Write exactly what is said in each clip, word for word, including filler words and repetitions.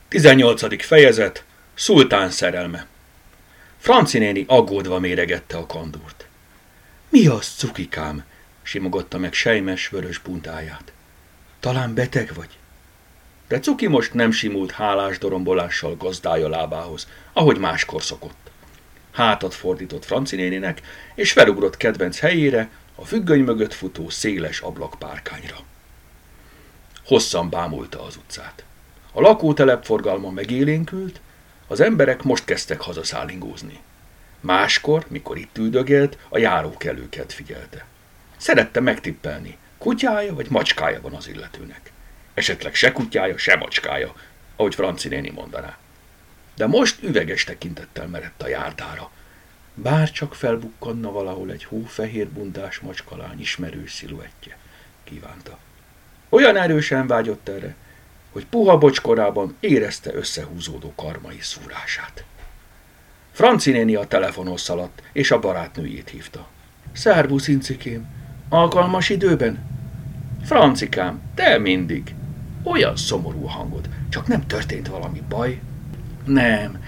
tizennyolcadik fejezet. Szultán szerelme. Franci néni aggódva méregette a kandúrt. Mi az, cukikám? Simogatta meg sejmes, vörös buntáját. Talán beteg vagy? De Cuki most nem simult hálás dorombolással gazdája lábához, ahogy máskor szokott. Hátat fordított Franci néninek, és felugrott kedvenc helyére, a függöny mögött futó széles ablakpárkányra. Hosszan bámulta az utcát. A lakótelep forgalma megélénkült, az emberek most kezdtek hazaszállingózni. Máskor, mikor itt üldögélt, a járókelőket figyelte. Szerette megtippelni, kutyája vagy macskája van az illetőnek. Esetleg se kutyája, se macskája, ahogy Franci néni mondaná. De most üveges tekintettel merett a járdára. Bár csak felbukkanna valahol egy hófehér bundás macskalány ismerős sziluettje, kívánta. Olyan erősen vágyott erre, hogy puha bocskorában érezte összehúzódó karmai szúrását. Franci néni a telefonhoz szaladt, és a barátnőjét hívta. Szervusz, incikém, alkalmas időben? Francikám, te mindig. Olyan szomorú a hangod, csak nem történt valami baj? Nem,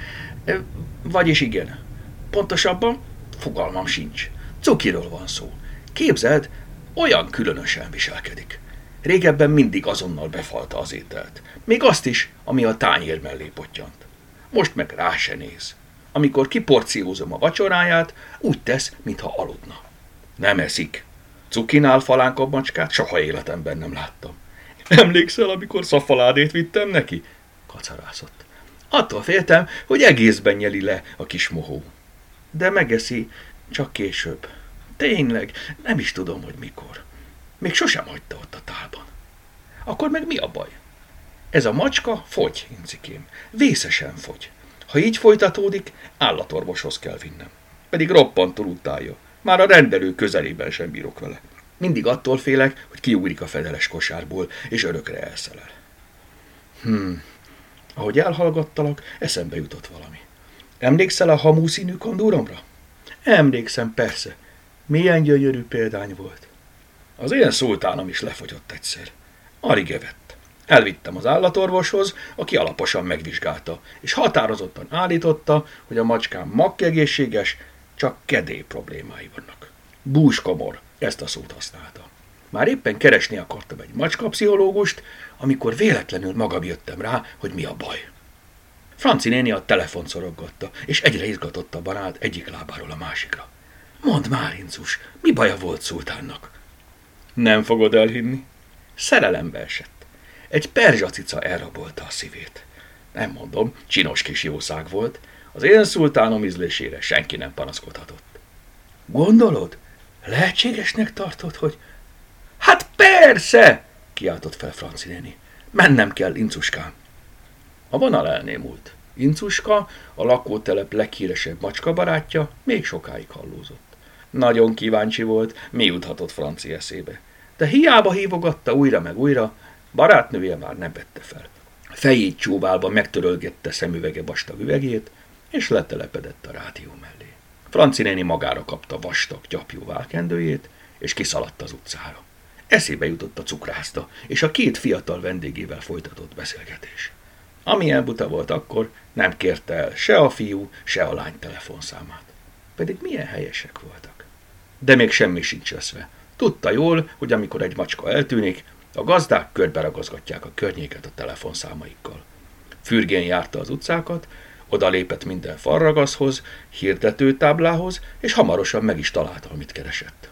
vagyis igen. Pontosabban fogalmam sincs. Cukiról van szó. Képzeld, olyan különösen viselkedik. Régebben mindig azonnal befalta az ételt. Még azt is, ami a tányér mellé pottyant. Most meg rá se néz. Amikor kiporciózom a vacsoráját, úgy tesz, mintha aludna. Nem eszik. Cukinál falánkabb macskát soha életemben nem láttam. Emlékszel, amikor szafaládét vittem neki? Kacarászott. Attól féltem, hogy egészben nyeli le a kis mohó. De megeszi, csak később. Tényleg, nem is tudom, hogy mikor. Még sosem hagyta ott a tálban. Akkor meg mi a baj? Ez a macska fogy, incikém. Vészesen fogy. Ha így folytatódik, állatorvoshoz kell vinnem. Pedig roppantól utálja. Már a rendelő közelében sem bírok vele. Mindig attól félek, hogy kiugrik a fedeles kosárból, és örökre elszelel. Hmm. Ahogy elhallgattalak, eszembe jutott valami. Emlékszel a hamú színű kandúromra? Emlékszem, persze. Milyen gyönyörű példány volt. Az én szultánom is lefogyott egyszer. Alig evett. Elvittem az állatorvoshoz, aki alaposan megvizsgálta, és határozottan állította, hogy a macskám makkegészséges, csak kedély problémái vannak. Búskomor, ezt a szót használta. Már éppen keresni akartam egy macskapszichológust, amikor véletlenül magam jöttem rá, hogy mi a baj. Franci néni a telefont szoroggatta, és egyre izgatottabban állt egyik lábáról a másikra. Mondd már, incus, mi baja volt szultánnak? Nem fogod elhinni. Szerelembe esett. Egy perzsacica elrabolta a szívét. Nem mondom, csinos kis jószág volt. Az én szultánom ízlésére senki nem panaszkodhatott. Gondolod? Lehetségesnek tartod, hogy... Hát persze! Kiáltott fel Franci néni. Mennem kell, incuskám. A vonal elnémult. Incuska, a lakótelep leghíresebb macskabarátja, még sokáig hallózott. Nagyon kíváncsi volt, mi juthatott Franci eszébe. De hiába hívogatta újra meg újra, barátnője már nem vette fel. Fejét csóválva megtörölgette szemüvege vastag üvegét, és letelepedett a rádió mellé. Franci néni magára kapta vastag, gyapjú válkendőjét, és kiszaladt az utcára. Eszébe jutott a cukrászda, és a két fiatal vendégével folytatott beszélgetés. Amilyen buta volt akkor, nem kérte el se a fiú, se a lány telefonszámát. Pedig milyen helyesek voltak. De még semmi sincs eszve. Tudta jól, hogy amikor egy macska eltűnik, a gazdák körbe ragazgatják a környéket a telefonszámaikkal. Fürgén járta az utcákat, odalépett minden falragaszhoz, hirdetőtáblához, és hamarosan meg is találta, amit keresett.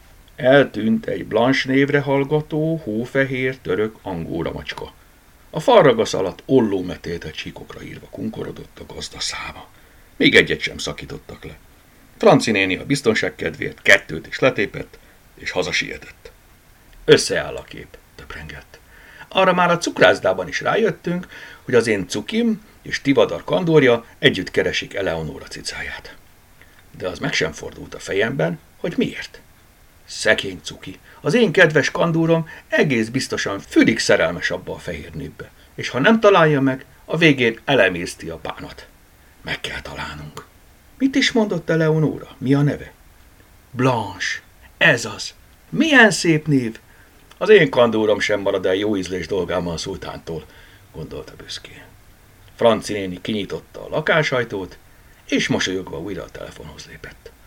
Eltűnt egy Blanche névre hallgató, hófehér, török angóra macska. A falragasz alatt ollómetétet csíkokra írva kunkorodott a gazda száma. Még egyet sem szakítottak le. Franci néni a biztonság kedvéért kettőt is letépett, és hazasietett. Összeáll a kép, töprengett. Arra már a cukrászdában is rájöttünk, hogy az én cukim és Tivadar kandorja együtt keresik Eleonóra cicáját. De az meg sem fordult a fejemben, hogy miért. Szegény cuki, az én kedves kandúrom egész biztosan fülig szerelmes abba a fehér nőbe, és ha nem találja meg, a végén elemészti a bánat. Meg kell találnunk. Mit is mondott Eleonóra? Mi a neve? Blanche. Ez az. Milyen szép név. Az én kandúrom sem marad el jó ízlés dolgában a szultántól, gondolta büszkén. Franci néni kinyitotta a lakásajtót, és mosolyogva újra a telefonhoz lépett.